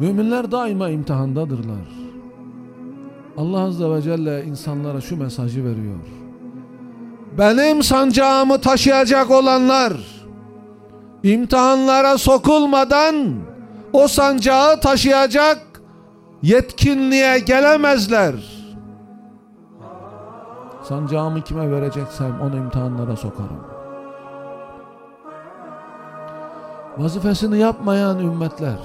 Müminler daima imtihandadırlar. Allah Azze ve Celle insanlara şu mesajı veriyor: benim sancağımı taşıyacak olanlar imtihanlara sokulmadan o sancağı taşıyacak yetkinliğe gelemezler. Sancağımı kime vereceksem onu imtihanlara sokarım. Vazifesini yapmayan ümmetler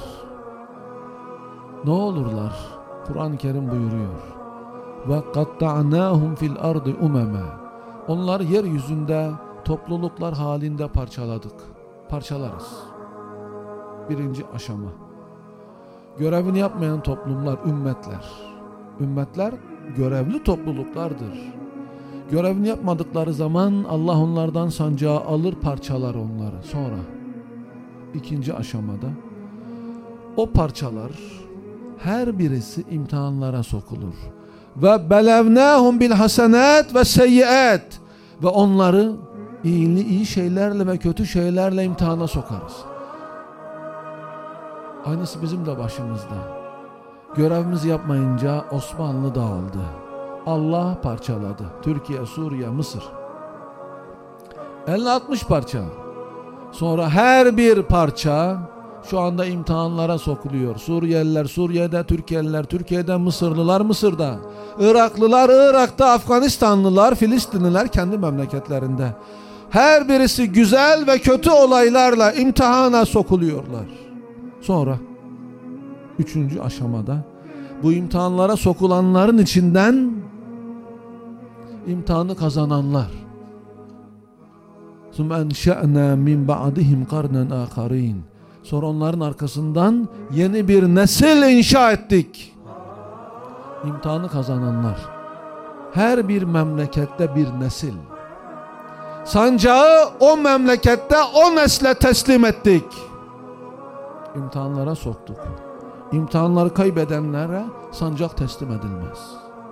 ne olurlar? Kur'an-ı Kerim buyuruyor: ve katta'nâhum fil ardı umeme. Onları yeryüzünde topluluklar halinde parçalarız. Birinci aşama. Görevini yapmayan toplumlar, ümmetler görevli topluluklardır. Görevini yapmadıkları zaman Allah onlardan sancağı alır, parçalar onları. Sonra ikinci aşamada o parçalar her birisi imtihanlara sokulur. Ve belevnâhum bil hasenat ve seyyiat. Ve onları iyi şeylerle ve kötü şeylerle imtihana sokarız. Aynısı bizim de başımızda. Görevimizi yapmayınca Osmanlı dağıldı. Allah parçaladı. Türkiye, Suriye, Mısır. 50-60 parça. Sonra her bir parça şu anda imtihanlara sokuluyor. Suriyeliler Suriye'de, Türkiye'liler Türkiye'de, Mısırlılar Mısır'da, Iraklılar Irak'ta, Afganistanlılar, Filistinliler kendi memleketlerinde. Her birisi güzel ve kötü olaylarla imtihana sokuluyorlar. Sonra üçüncü aşamada bu imtihanlara sokulanların içinden imtihanı kazananlar. ثُمَّ أَنْشَأْنَا مِنْ بَعْدِهِمْ قَرْنًا آخَرِينَ. Sonra onların arkasından yeni bir nesil inşa ettik. İmtihanı kazananlar. Her bir memlekette bir nesil. Sancağı o memlekette o nesle teslim ettik. İmtihanlara soktuk. İmtihanları kaybedenlere sancak teslim edilmez.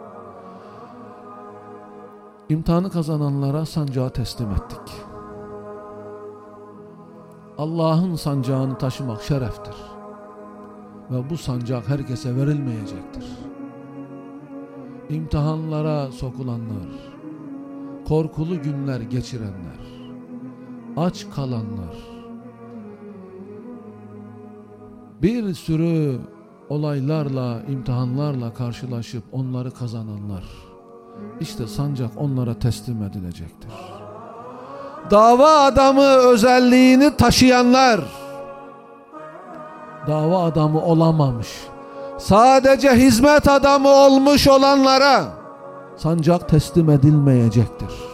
İmtihanı kazananlara sancağı teslim ettik. Allah'ın sancağını taşımak şereftir. Ve bu sancak herkese verilmeyecektir. İmtihanlara sokulanlar, korkulu günler geçirenler, aç kalanlar, bir sürü olaylarla, imtihanlarla karşılaşıp onları kazananlar, işte sancak onlara teslim edilecektir. Dava adamı özelliğini taşıyanlar, dava adamı olamamış, sadece hizmet adamı olmuş olanlara sancak teslim edilmeyecektir.